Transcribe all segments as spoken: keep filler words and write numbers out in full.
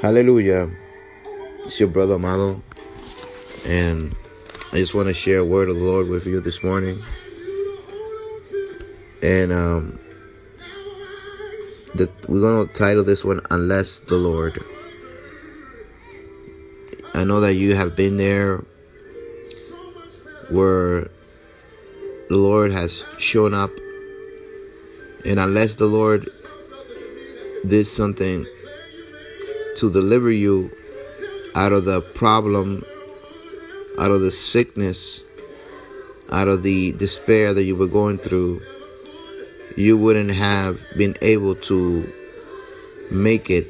Hallelujah. It's your brother Amado, and I just want to share a word of the Lord with you this morning. And um, the, we're going to title this one, Unless the Lord. I know that you have been there where the Lord has shown up, and unless the Lord did something to deliver you out of the problem, out of the sickness, out of the despair that you were going through, you wouldn't have been able to make it.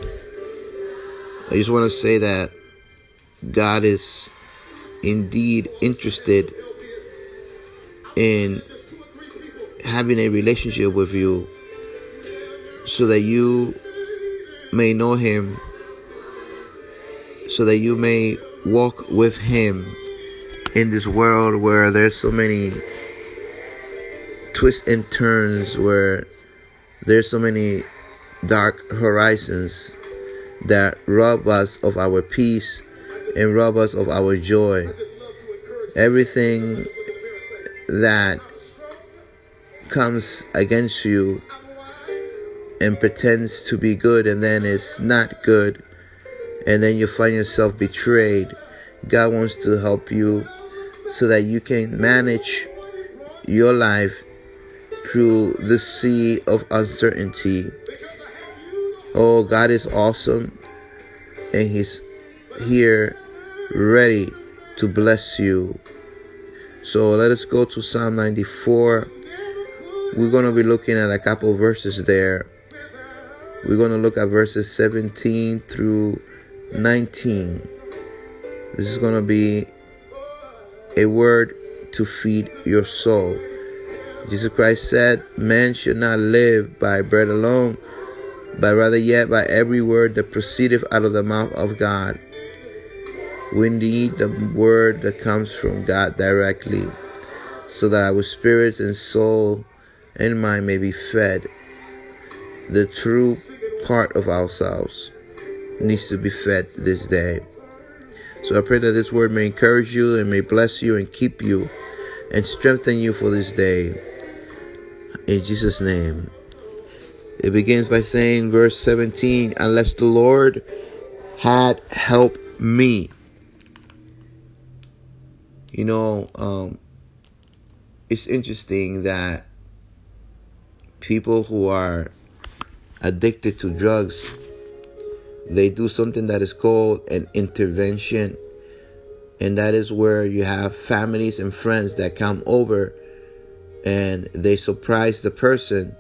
I just want to say that God is indeed interested in having a relationship with you so that you may know Him, so that you may walk with Him in this world where there's so many twists and turns, where there's so many dark horizons that rob us of our peace and rob us of our joy. Everything that comes against you and pretends to be good and then it's not good, and then you find yourself betrayed. God wants to help you so that you can manage your life through the sea of uncertainty. Oh, God is awesome, and He's here ready to bless you. So let us go to Psalm ninety-four. We're going to be looking at a couple verses there. We're going to look at verses seventeen through nineteen. This is going to be a word to feed your soul. Jesus Christ said, man should not live by bread alone, but rather yet by every word that proceedeth out of the mouth of God. We need the word that comes from God directly, so that our spirits and soul and mind may be fed. The true part of ourselves needs to be fed this day. So I pray that this word may encourage you and may bless you and keep you and strengthen you for this day. In Jesus' name. It begins by saying, verse seventeen, unless the Lord had helped me. You know, um, it's interesting that people who are addicted to drugs, they do something that is called an intervention. And that is where you have families and friends that come over and they surprise the person.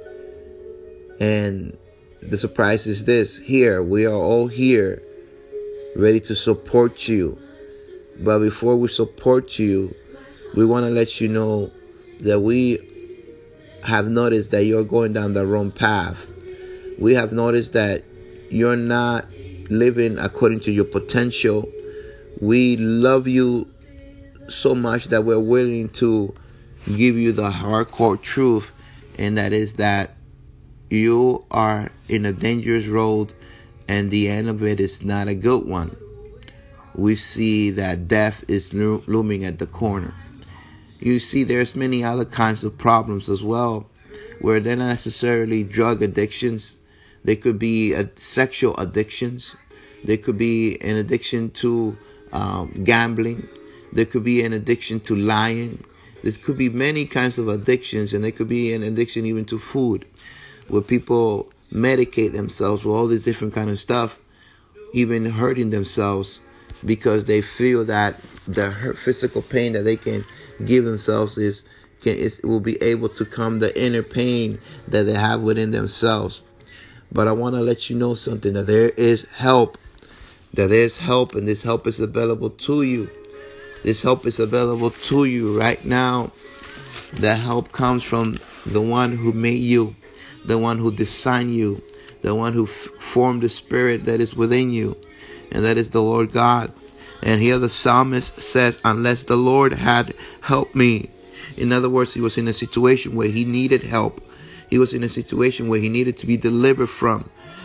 And the surprise is this: here, we are all here ready to support you. But before we support you, we want to let you know that we have noticed that you're going down the wrong path. We have noticed that you're not living according to your potential. We love you so much that we're willing to give you the hardcore truth, and that is that you are in a dangerous road and the end of it is not a good one. We see that death is lo- looming at the corner. You see, there's many other kinds of problems as well, where they're not necessarily drug addictions. They could be uh, sexual addictions. There could be an addiction to um, gambling. There could be an addiction to lying. There could be many kinds of addictions, and there could be an addiction even to food, where people medicate themselves with all this different kind of stuff, even hurting themselves, because they feel that the physical pain that they can give themselves is, can, is will be able to calm the inner pain that they have within themselves. But I want to let you know something, that there is help, that there's help, and this help is available to you. This help is available to you right now. That help comes from the one who made you, the one who designed you, the one who f- formed the spirit that is within you, and that is the Lord God. And here the psalmist says, unless the Lord had helped me. In other words, he was in a situation where he needed help. He was in a situation where he needed to be delivered from.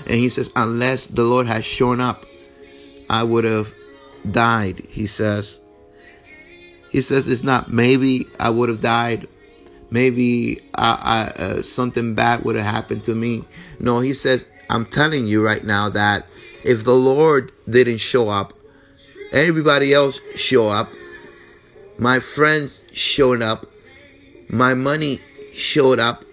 And he says, unless the Lord had shown up, I would have died. He says, he says, it's not maybe I would have died. Maybe I, I, uh, something bad would have happened to me. No, he says, I'm telling you right now that if the Lord didn't show up, everybody else show up, my friends showed up, my money showed up,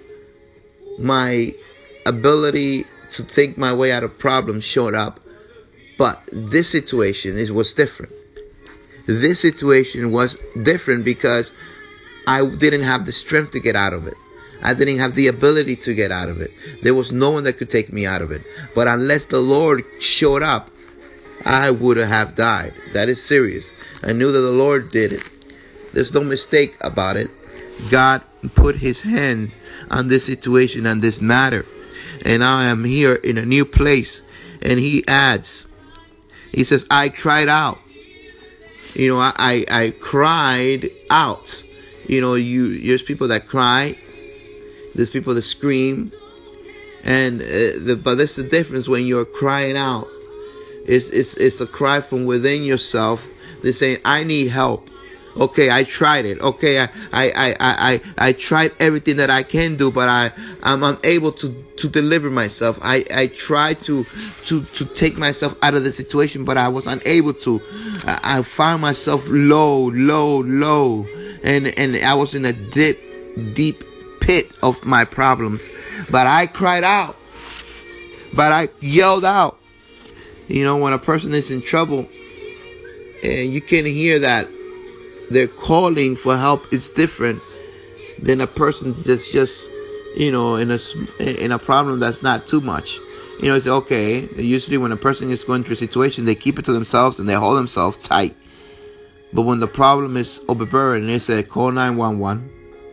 my ability to think my way out of problems showed up. But this situation is was different. This situation was different because I didn't have the strength to get out of it. I didn't have the ability to get out of it. There was no one that could take me out of it. But unless the Lord showed up, I would have died. That is serious. I knew that the Lord did it. There's no mistake about it. God put his hand on this situation and this matter. And I am here in a new place. And he adds, he says, I cried out. You know, I, I, I cried out. You know, you there's people that cry. There's people that scream. And uh, the, but that's the difference when you're crying out. It's, it's, it's a cry from within yourself. They're saying, I need help. Okay, I tried it. Okay, I I, I, I, I tried everything that I can do, but I, I'm unable to, to deliver myself. I, I tried to, to, to take myself out of the situation, but I was unable to. I, I found myself low, low, low. And, and I was in a deep, deep pit of my problems. But I cried out. But I yelled out. You know, when a person is in trouble and you can hear that they're calling for help, it's different than a person that's just, you know, in a in a problem that's not too much. You know, it's okay. Usually when a person is going through a situation, they keep it to themselves and they hold themselves tight. But when the problem is overburdened, they say, call nine one one.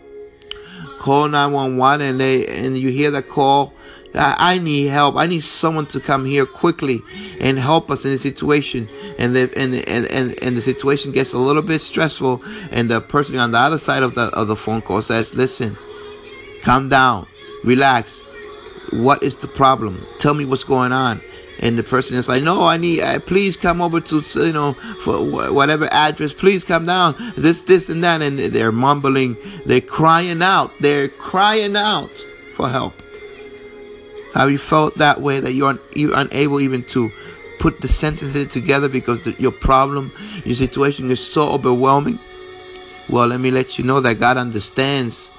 Call nine one one, and they and you hear the call. I need help. I need someone to come here quickly and help us in the situation. And the and the, and, and, and the situation gets a little bit stressful. And the person on the other side of the of the phone call says, "Listen, calm down, relax. What is the problem? Tell me what's going on." And the person is like, "No, I need. Uh, please come over to you know for whatever address. Please come down. This, this, and that." And they're mumbling. They're crying out. They're crying out for help. Have you felt that way, that you're, un- you're unable even to put the sentences together because the, your problem, your situation is so overwhelming? Well, let me let you know that God understands.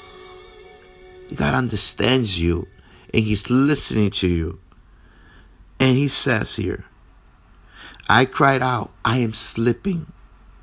God understands you, and He's listening to you. And He says here, I cried out, I am slipping.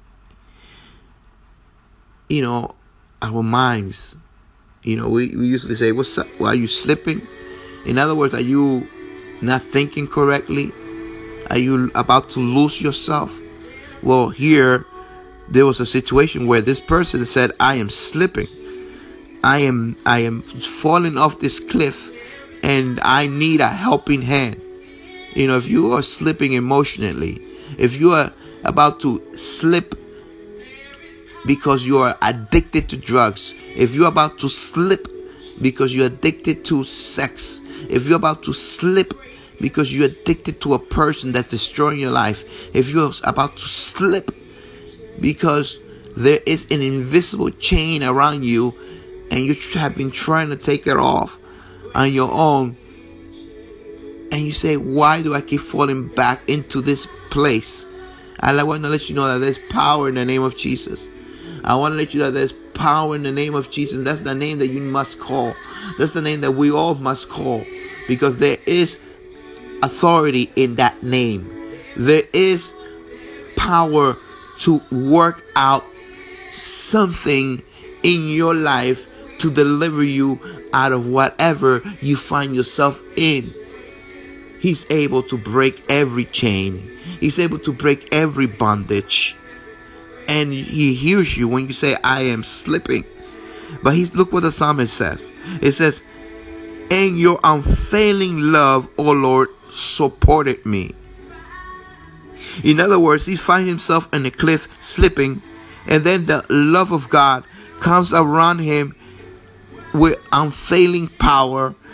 You know, our minds, you know, we, we usually say, what's up? Well, are you slipping? In other words, are you not thinking correctly? Are you about to lose yourself? Well, here, there was a situation where this person said, I am slipping. I am, I am falling off this cliff, and I need a helping hand. You know, if you are slipping emotionally, if you are about to slip because you are addicted to drugs, if you're about to slip because you're addicted to sex, if you're about to slip because you're addicted to a person that's destroying your life, if you're about to slip because there is an invisible chain around you and you have been trying to take it off on your own, and you say, why do I keep falling back into this place? I want to let you know that there's power in the name of Jesus. I want to let you know that there's power in the name of Jesus. That's the name that you must call. That's the name that we all must call, because there is authority in that name. There is power to work out something in your life to deliver you out of whatever you find yourself in. He's able to break every chain. He's able to break every bondage. And He hears you when you say, I am slipping. But he's look what the psalmist says. It says, and your unfailing love, O Lord, supported me. In other words, he finds himself in a cliff slipping, and then the love of God comes around him with unfailing power,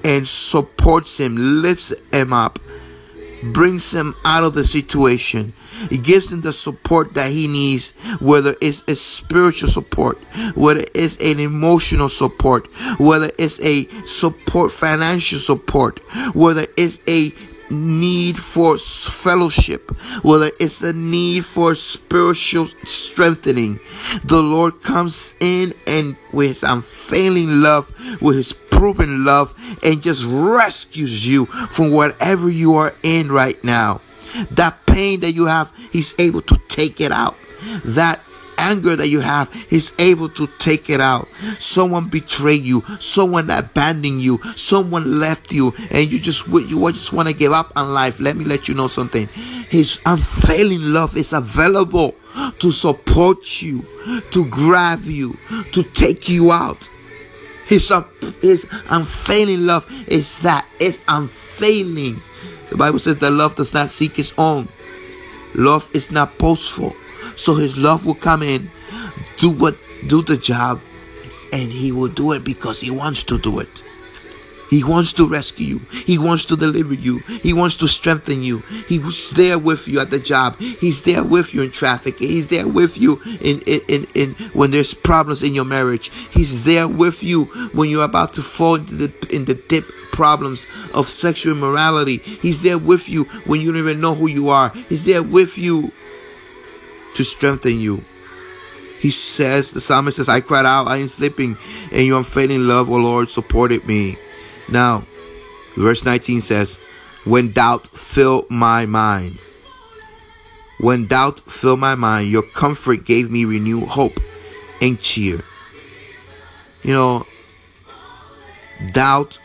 and supports him, lifts him up, brings him out of the situation. It gives him the support that he needs, whether it's a spiritual support, whether it's an emotional support, whether it's a support, financial support, whether it's a need for fellowship, whether it's a need for spiritual strengthening. The Lord comes in and with his unfailing love, with his proven love, and just rescues you from whatever you are in right now. That pain that you have, he's able to take it out. That anger that you have, he's able to take it out. Someone betrayed you, someone abandoned you, someone left you, and you just you just want to give up on life. Let me let you know something. His unfailing love is available to support you, to grab you, to take you out. His, his unfailing love is that. It's unfailing. The Bible says that love does not seek its own. Love is not boastful. So his love will come in, do what, do the job, and he will do it because he wants to do it. He wants to rescue you. He wants to deliver you. He wants to strengthen you. He's there with you at the job. He's there with you in traffic. He's there with you in, in, in, in when there's problems in your marriage. He's there with you when you're about to fall into the in the dip problems of sexual immorality. He's there with you when you don't even know who you are. He's there with you to strengthen you. He says, the psalmist says, I cried out, I am sleeping, and your unfailing love, O Lord, supported me. Now, verse nineteen says, when doubt filled my mind, when doubt filled my mind, your comfort gave me renewed hope and cheer. You know, doubt,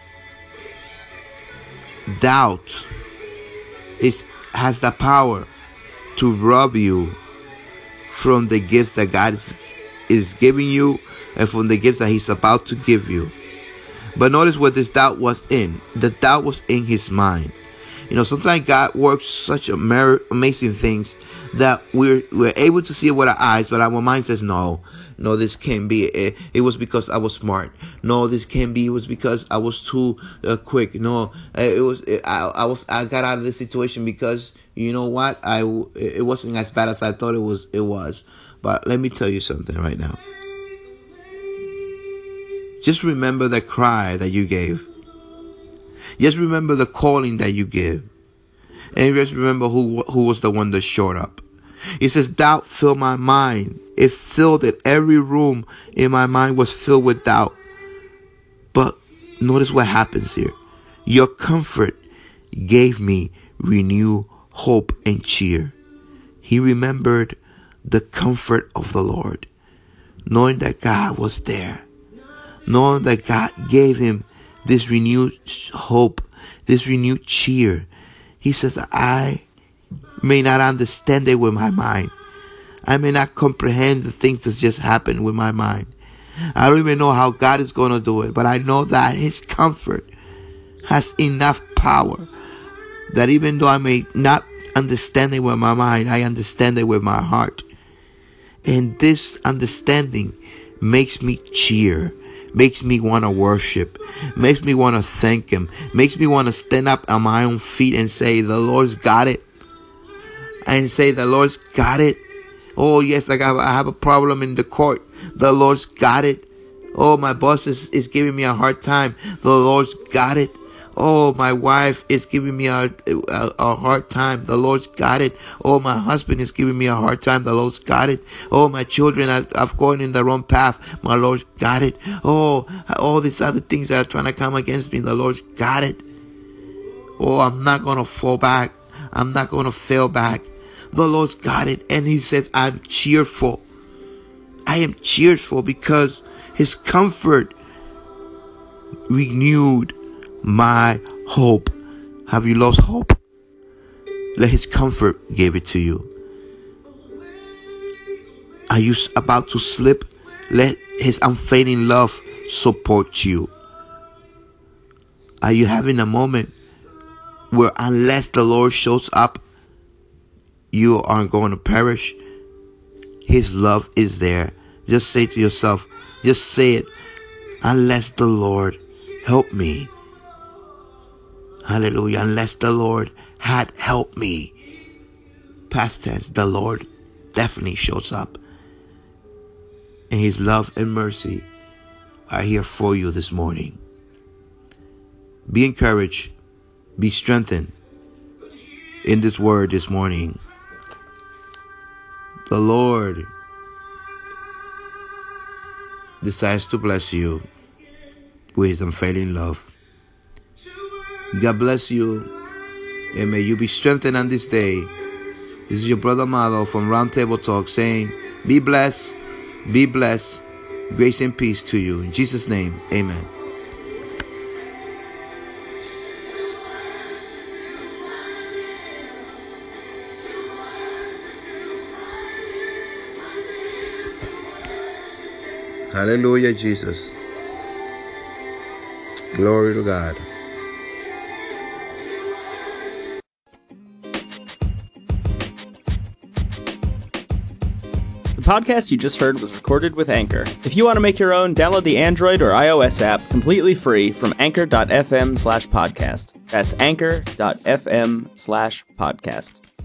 doubt is has the power to rob you from the gifts that God is, is giving you and from the gifts that he's about to give you. But notice what this doubt was in. The doubt was in his mind. You know, sometimes God works such amazing things that we're we're able to see it with our eyes, but our mind says, no, no, this can't be. It, it was because I was smart. No, this can't be. It was because I was too uh, quick. No, it was. It, I, I was. I got out of this situation because you know what? I it wasn't as bad as I thought it was. It was. But let me tell you something right now. Just remember the cry that you gave. Just remember the calling that you give. And just remember who who was the one that showed up. He says, doubt filled my mind. It filled it. Every room in my mind was filled with doubt. But notice what happens here. Your comfort gave me renewed hope and cheer. He remembered the comfort of the Lord, knowing that God was there. Knowing that God gave him this renewed hope, this renewed cheer. He says, I may not understand it with my mind. I may not comprehend the things that just happened with my mind. I don't even know how God is going to do it. But I know that his comfort has enough power that even though I may not understand it with my mind, I understand it with my heart. And this understanding makes me cheer. Makes me want to worship, makes me want to thank him, makes me want to stand up on my own feet and say, the Lord's got it. And say, the Lord's got it. Oh, yes, like I have a problem in the court. The Lord's got it. Oh, my boss is, is giving me a hard time. The Lord's got it. Oh, my wife is giving me a, a, a hard time. The Lord's got it. Oh, my husband is giving me a hard time. The Lord's got it. Oh, my children have, have gone in the wrong path. My Lord's got it. Oh, all these other things that are trying to come against me. The Lord's got it. Oh, I'm not going to fall back. I'm not going to fail back. The Lord's got it. And he says, I'm cheerful. I am cheerful because his comfort renewed my hope. Have you lost hope? Let his comfort give it to you. Are you about to slip? Let his unfailing love support you. Are you having a moment where unless the Lord shows up, you are going to perish? His love is there. Just say to yourself, just say it. Unless the Lord help me, Hallelujah. Unless the Lord had helped me. Past tense, the Lord definitely shows up. And his love and mercy are here for you this morning. Be encouraged. Be strengthened in this word this morning. The Lord decides to bless you with his unfailing love. God bless you, and may you be strengthened on this day. This is your brother Amado from Roundtable Talk saying, be blessed, be blessed, grace and peace to you. In Jesus' name, amen. Hallelujah, Jesus. Glory to God. The podcast you just heard was recorded with Anchor. If you want to make your own, download the Android or iOS app completely free from anchor dot f m slash podcast. That's anchor dot f m slash podcast.